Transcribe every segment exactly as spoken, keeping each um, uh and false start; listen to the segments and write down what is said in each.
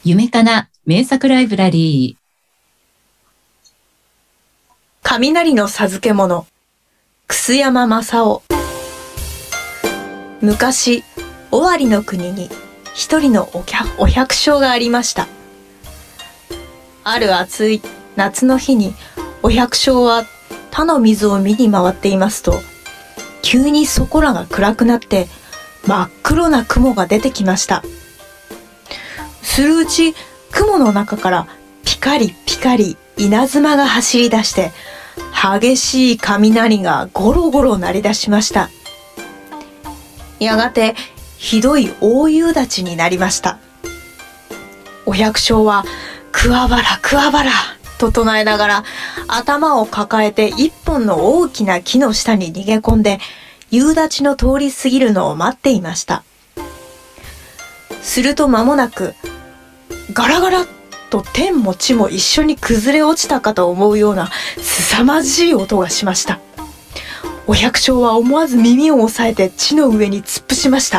夢かな名作ライブラリー。 雷の授け物、楠山正夫。昔、尾張の国に一人のお百お百姓がありました。ある暑い夏の日に、お百姓は田の水を見に回っていますと、急にそこらが暗くなって真っ黒な雲が出てきました。するうち、雲の中からピカリピカリ稲妻が走り出して、激しい雷がゴロゴロ鳴り出しました。やがてひどい大夕立になりました。お百姓は桑原桑原と唱えながら頭を抱えて一本の大きな木の下に逃げ込んで夕立の通り過ぎるのを待っていました。すると間もなくガラガラと天も地も一緒に崩れ落ちたかと思うような凄まじい音がしました。お百姓は思わず耳を押さえて地の上に突っ伏しました。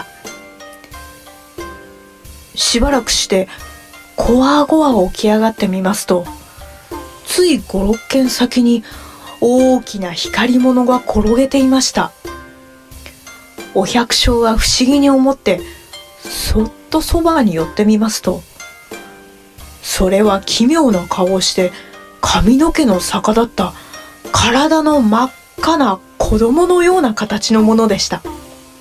しばらくしてこわごわ起き上がってみますと、つい五六軒先に大きな光り物が転げていました。お百姓は不思議に思ってそっとそばに寄ってみますと、それは奇妙な顔をして髪の毛の逆立った体の真っ赤な子供のような形のものでした。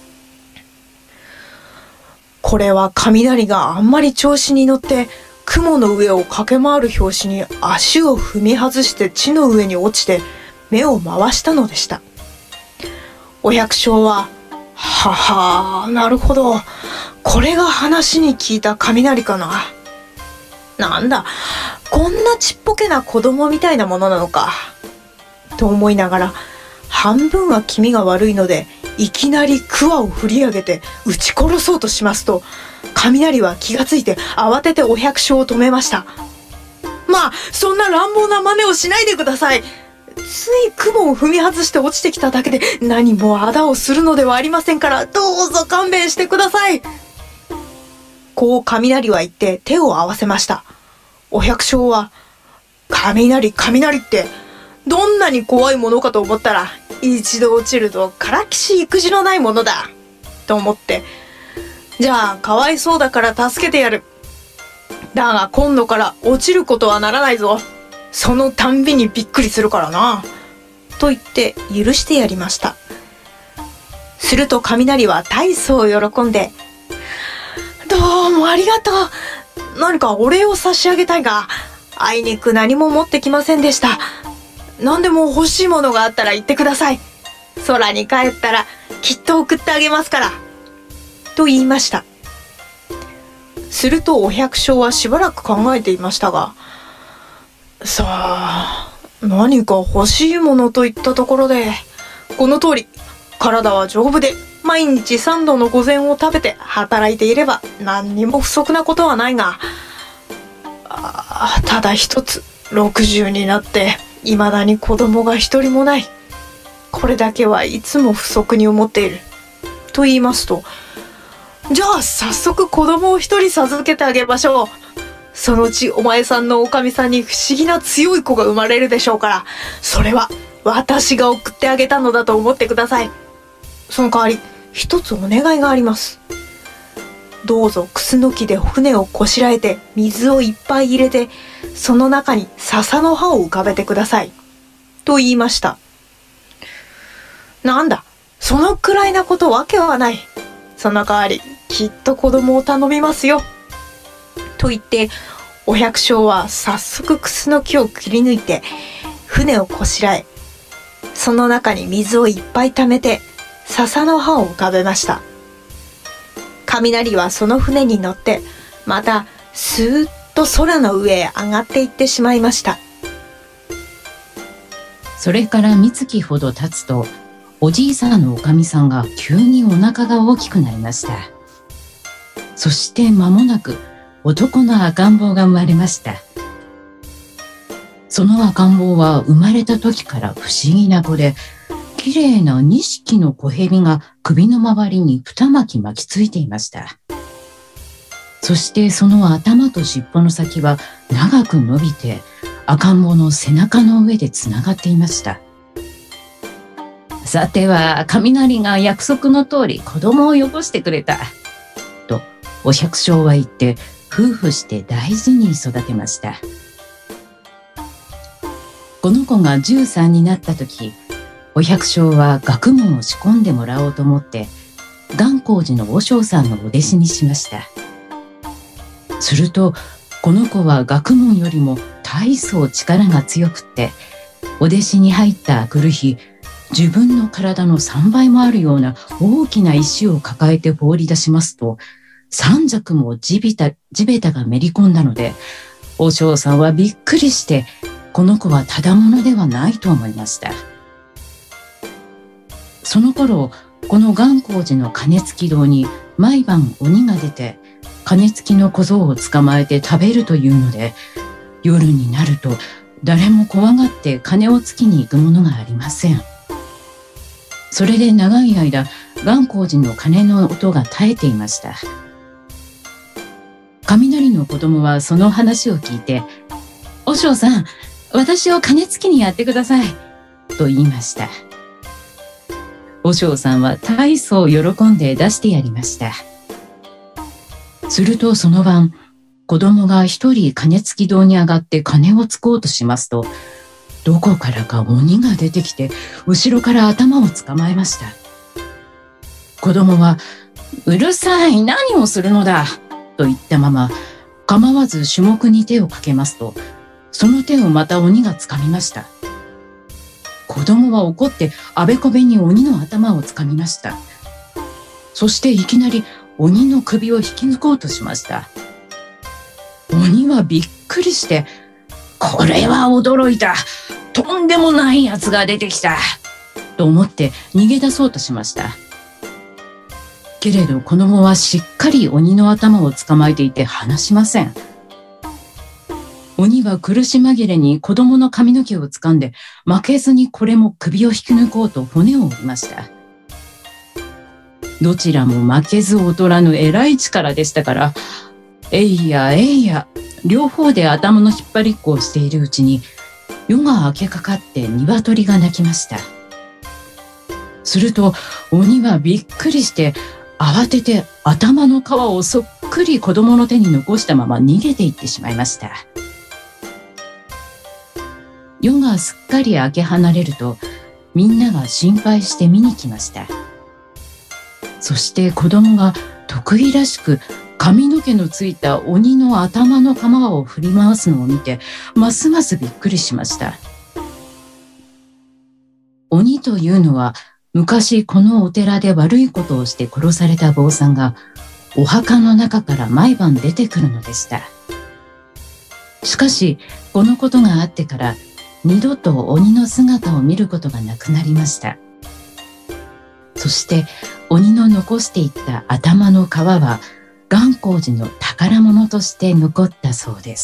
これは雷があんまり調子に乗って雲の上を駆け回る拍子に足を踏み外して地の上に落ちて目を回したのでした。お百姓は、ははー、なるほど、これが話に聞いた雷かな。なんだ、こんなちっぽけな子供みたいなものなのか。と思いながら、半分は気味が悪いので、いきなり桑を振り上げて撃ち殺そうとしますと、雷は気がついて慌ててお百姓を止めました。まあ、そんな乱暴な真似をしないでください。つい雲を踏み外して落ちてきただけで何もあだをするのではありませんから、どうぞ勘弁してください。こう雷は言って手を合わせました。お百姓は、雷雷ってどんなに怖いものかと思ったら、一度落ちるとからきし育児のないものだと思って、じゃあかわいそうだから助けてやる。だが今度から落ちることはならないぞ。そのたんびにびっくりするからな。と言って許してやりました。すると雷は大層喜んで、どうもありがとう。何かお礼を差し上げたいが、あいにく何も持ってきませんでした。何でも欲しいものがあったら言ってください。空に帰ったらきっと送ってあげますから。と言いました。するとお百姓はしばらく考えていましたが、さあ、何か欲しいものといったところで、この通り、体は丈夫で、毎日三度の御膳を食べて働いていれば何にも不足なことはないが、あただ一つ、六十になって、未だに子供が一人もない。これだけはいつも不足に思っている。と言いますと、じゃあ早速子供を一人授けてあげましょう。そのうちお前さんのおかみさんに不思議な強い子が生まれるでしょうから、それは私が送ってあげたのだと思ってください。その代わり、一つお願いがあります。どうぞクスノキで船をこしらえて水をいっぱい入れて、その中に笹の葉を浮かべてください。と言いました。なんだ、そのくらいなことわけはない。その代わり、きっと子供を頼みますよ。と言って、お百姓は早速クスノキを切り抜いて、船をこしらえ、その中に水をいっぱい溜めて、笹の葉を浮かべました。雷はその船に乗って、またスーッと空の上へ上がっていってしまいました。 それから三月ほど経つと、おじいさんのおかみさんが急にお腹が大きくなりました。そして間もなく男の赤ん坊が生まれました。その赤ん坊は生まれた時から不思議な子で、きれいなにひきの小蛇が首の周りに二巻き巻きついていました。 そしてその頭と尻尾の先は長く伸びて赤ん坊の背中の上でつながっていました。さては雷が約束の通り子供をよこしてくれたとお百姓は言って夫婦して大事に育てました。この子がじゅうさんになった時、お百姓は学問を仕込んでもらおうと思って願光寺の和尚さんのお弟子にしました。するとこの子は学問よりも大層力が強くって、お弟子に入ったあくる日、自分の体のさんばいもあるような大きな石を抱えて放り出しますと、三尺も地べた、地べたがめり込んだので、和尚さんはびっくりして、この子はただものではないと思いました。その頃、この願光寺の鐘付き堂に毎晩鬼が出て、鐘付きの小僧を捕まえて食べるというので、夜になると誰も怖がって鐘をつきに行くものがありません。それで長い間、願光寺の鐘の音が絶えていました。雷の子供はその話を聞いて、和尚さん、私を鐘つきにやってください、と言いました。和尚さんは大層喜んで出してやりました。するとその晩、子供が一人鐘付き堂に上がって鐘をつこうとしますと、どこからか鬼が出てきて、後ろから頭を捕まえました。子供は、うるさい、何をするのだ、と言ったまま、構わず種目に手をかけますと、その手をまた鬼が掴みました。子供は怒ってあべこべに鬼の頭を掴みました。そしていきなり鬼の首を引き抜こうとしました。鬼はびっくりして、これは驚いた。とんでもないやつが出てきた。と思って逃げ出そうとしました。けれど子供はしっかり鬼の頭を捕まえていて離しません。鬼は苦し紛れに子供の髪の毛を掴んで、負けずにこれも首を引き抜こうと骨を折りました。どちらも負けず劣らぬ偉い力でしたから、えいやえいや、両方で頭の引っ張りっこをしているうちに、夜が明けかかって鶏が鳴きました。すると鬼はびっくりして、慌てて頭の皮をそっくり子供の手に残したまま逃げていってしまいました。夜がすっかり明け離れると、みんなが心配して見に来ました。そして子供が得意らしく髪の毛のついた鬼の頭の皮を振り回すのを見て、ますますびっくりしました。鬼というのは、昔このお寺で悪いことをして殺された坊さんが、お墓の中から毎晩出てくるのでした。しかし、このことがあってから、二度と鬼の姿を見ることがなくなりました。そして鬼の残していった頭の皮は願光寺の宝物として残ったそうです。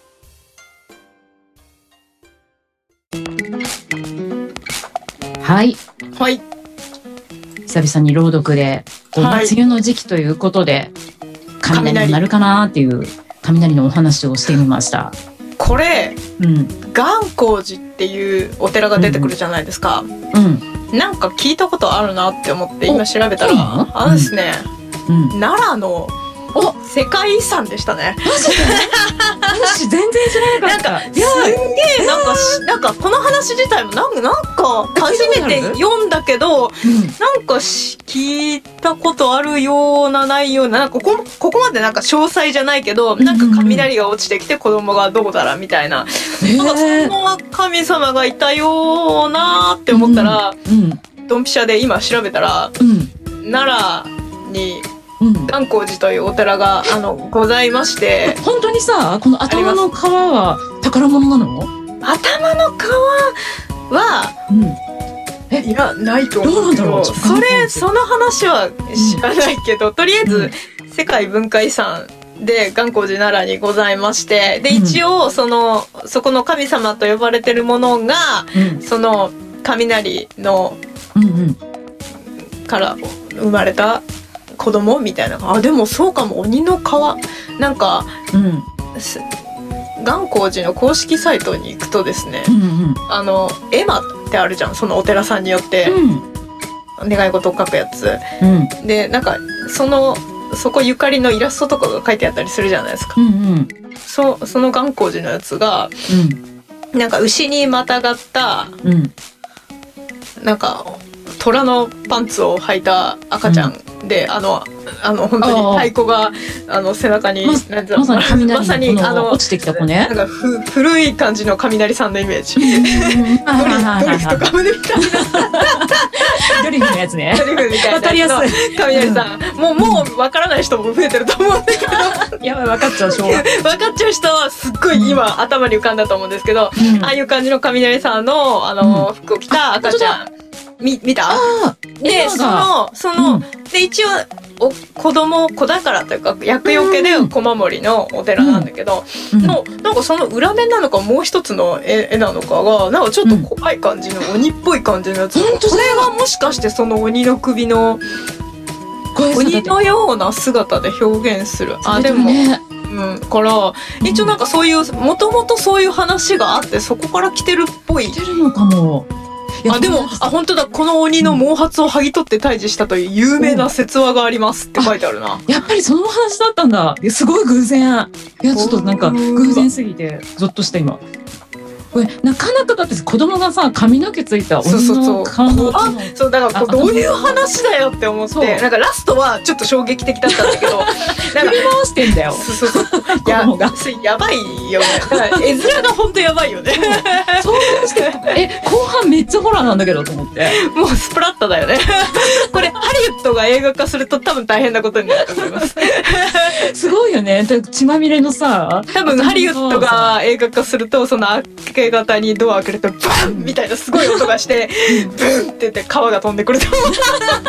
はいはい、 久々に朗読で、こう梅雨の時期ということで、雷になるかなっていう雷のお話をしてみました。 これ、 うん、 願光寺っていうお寺が出てくるじゃないですか。 うんうん、 なんか聞いたことあるなって思って今調べたら、あのですね、うん、奈良の世界遺産でしたね。 マジで？私全然知らなかった。 なんかすんげえなんかなんかこの話自体もなんかなんか初めて読んだけど、うん、なんか聞いたことあるようなないような、なんかここここまでなんか詳細じゃないけど、なんか雷が落ちてきて子供がどうだらみたいな、うん、なんかその神様がいたようなって思ったら、うんうん、ドンピシャで今調べたら、うん、奈良に願光寺というお寺があのございまして、 本当にさ、この頭の皮は宝物なの？ 頭の皮は、うん、えいやないと思うけど、どうなんだろう、それその話は知らないけど、うん、とりあえず、うん、世界文化遺産で願光寺奈良にございまして、で一応そのそこの神様と呼ばれてるものが、うん、その雷の、うんうん、から生まれた子子供みたいな。あ、でもそうかも。鬼の皮なんか、 うん、 願光寺の公式サイトに行くとですね、 うんうん、 あの絵馬ってあるじゃん、そのお寺さんによって願い事を書くやつ、うん、でなんかそのそこゆかりのイラストとかが書いてあったりするじゃないですか、うんうん、そ, その願光寺のやつが、うん、なんか牛にまたがった、うん、なんか虎のパンツを履いた赤ちゃんで、うん、あのあの本当に太鼓があの背中にま, なんてまさに雷まさにあの落ちてきた子ね。 なんかふ古い感じの雷さんのイメージ。ドリフとか胸みたいな。 ドリフのやつね。 ドリフみたいな。 わかりやすい。 雷さん、うん、もうもうわからない人も増えてると思うんだけど。 やばい分かっちゃうしょう。 分かっちゃう人はすっごい今、うん、頭に浮かんだと思うんですけど、うん、ああいう感じの雷さんのあの、うん、服を着た赤ちゃん。み見た？でそのその、うん、で一応お子供子宝というか厄除けで小守りのお寺なんだけど、うん、のなんかその裏面なのかもう一つの 絵, 絵なのかがなんかちょっと怖い感じの、うん、鬼っぽい感じのやつ、うん、これがもしかしてその鬼の首の鬼のような姿で表現する。あでも、ね、うん、から一応なんかそういうもともとそういう話があってそこから来てるっぽい。 来てるのかも。 あでもあ本当だ、この鬼の毛髪を剥ぎ取って退治したという有名な説話がありますって書いてあるな。 やっぱりその話だったんだ。すごい偶然。いやちょっとなんか偶然すぎてゾッとした今。これなかなかだって子供がさ髪の毛ついた鬼の顔のあそうだからどういう話だよって思ってなんかラストはちょっと衝撃的だったんだけどなんか振り回してんだよ。 そうそうそうや, やばいよね。だから絵面が本当やばいよね。 そうしてえ後半めっちゃホラーなんだけどと思ってもうスプラッタだよね。これハリウッドが映画化すると多分大変なことになると思います。 すごいよね。血まみれのさ多分ハリウッドが映画化するとその明け方にドア開けるとバンみたいなすごい音がしてブンって言って皮が飛んでくると思う。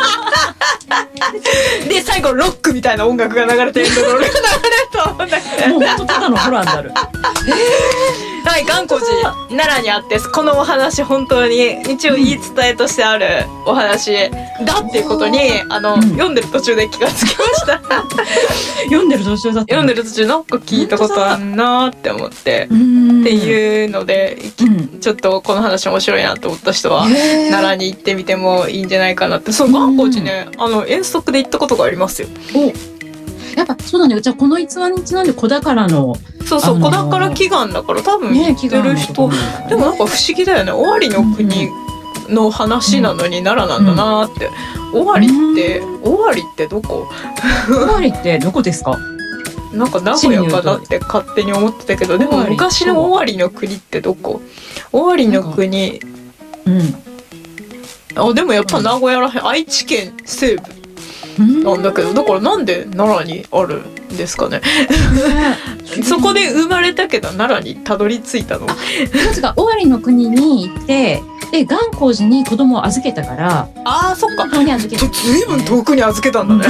で最後ロックみたいな音楽が流れてエンドロールが流れると思うんだけどもう本当ただのホラーになる。 はい、願光寺奈良にあってこのお話本当に一応言い伝えとしてあるお話だっていうことにあの、うん、読んでる途中で気がつきました。 読んでる途中だった。 読んでる途中なんか聞いたことあんなって思ってっていうので、うん、ちょっとこの話面白いなと思った人は奈良に行ってみてもいいんじゃないかなって。そう願光寺ねあの遠足で行ったことがありますよ。 おやっぱそうだね。じゃあこの逸話にちなんで子宝のそうそう、あのー、子宝祈願だから多分言ってる人、ね、でもなんか不思議だよね。尾張の国の話なのに奈良なんだなって、うん、尾張って尾張ってどこ？ 尾張ってどこですか？ なんか名古屋かなって勝手に思ってたけどでも昔の尾張の国ってどこ？尾張の国うんあでもやっぱ名古屋らへん愛知県西部なんだけどだからなんで奈良にあるんですかね。そこで生まれたけど奈良にたどり着いたの。 確か尾張の国に行ってで願光寺に子供を預けたからあーそっかずいぶん遠くに預けたんだね。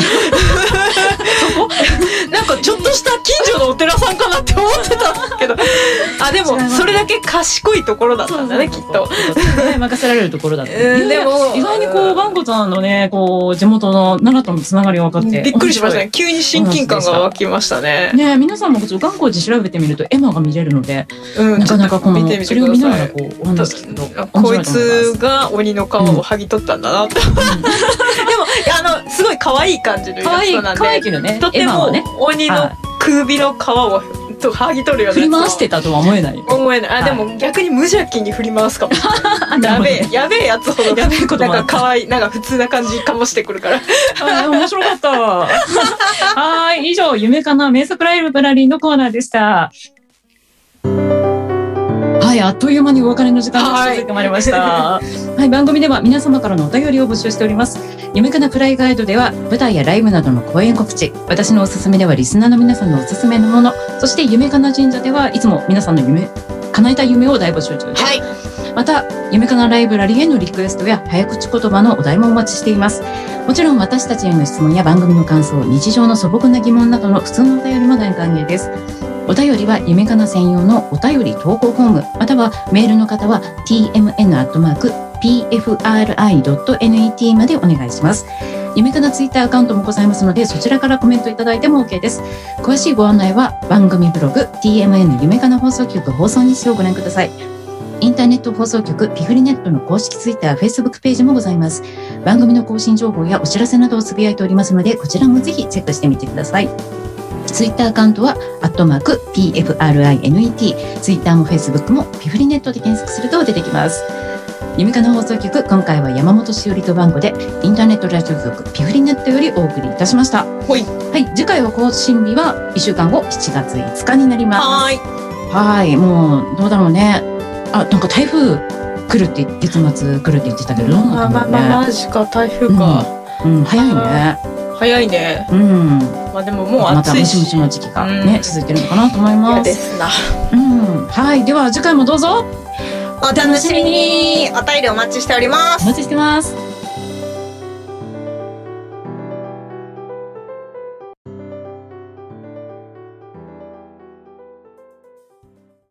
なんかちょっとした近所のお寺さんかなって思ってたんだけどあでもそれだけ賢いところだったんだねきっと。 任せられるところだった、 えー、でも意外にこう願光さんのねこう地元の奈良とのつながりが分かってびっくりしましたね。急に親近感が湧きましたね。 ね皆さんも願光寺調べてみると絵馬が見れるので、 うん、 なかなかこの見てみてそれを見ながらこうお話聞くとこいつが鬼の皮を剥ぎ取ったんだなって、うん、でもあのすごい可愛い感じのイラストなんで可愛いけどねとても鬼の首の皮をと剥ぎ取るような振り回してたとは思えない思えない。あ、はい、でも逆に無邪気に振り回すかも。やべえやべえやつほどやべえことなんか可愛いなんか普通な感じかもしてくるからあ面白かった。はい以上夢かな名作ライブラリーのコーナーでした。はい、あっという間にお別れの時間が近づいてまいりました。はい、はい、番組では皆様からのお便りを募集しております。夢かなプライガイドでは舞台やライブなどの公演告知、私のおすすめではリスナーの皆さんのおすすめのもの、そして夢かな神社ではいつも皆さんの夢叶えた夢を大募集中です。はい、また夢かなライブラリーへのリクエストや早口言葉のお題もお待ちしています。もちろん私たちへの質問や番組の感想、日常の素朴な疑問などの普通のお便りも大歓迎です。お便りは夢かな専用のお便り投稿フォームまたはメールの方は ティーエムエヌ アットマーク ピーエフアールアイ ドット ネット までお願いします。 夢かなツイッターアカウントもございますので、そちらからコメントいただいても OK です。詳しいご案内は番組ブログ ティーエムエヌ 夢かな放送局放送日誌をご覧ください。インターネット放送局ピフリネットの公式ツイッター、フェイスブックページもございます。番組の更新情報やお知らせなどをつぶやいておりますので、こちらもぜひチェックしてみてください。ツイッターアカウントはアットマーク ピーエフアールアイエヌイーティー、ツイッターもフェイスブックもピフリネットで検索すると出てきます。夢かな放送局、今回は山本しおりと番号でインターネットラジオ局ピフリネットよりお送りいたしました。 ほい。 はい、次回は更新日はいっしゅうかんご、しちがついつかになります。 はーい。 はい、もうどうだろうね。あ、なんか台風来るって月末来るって言ってたけど、どうなったんだろうね。 まあまあマジか、台風か。 うん、うん、早いね。 早いね。 うん。 まあでももうまた暑いし。 ムシムシの時期がね、 うん、 続いてるのかなと思います。 嫌ですな。 うん。はい、では次回もどうぞお楽しみに。お便りお待ちしております。 お待ちしてます。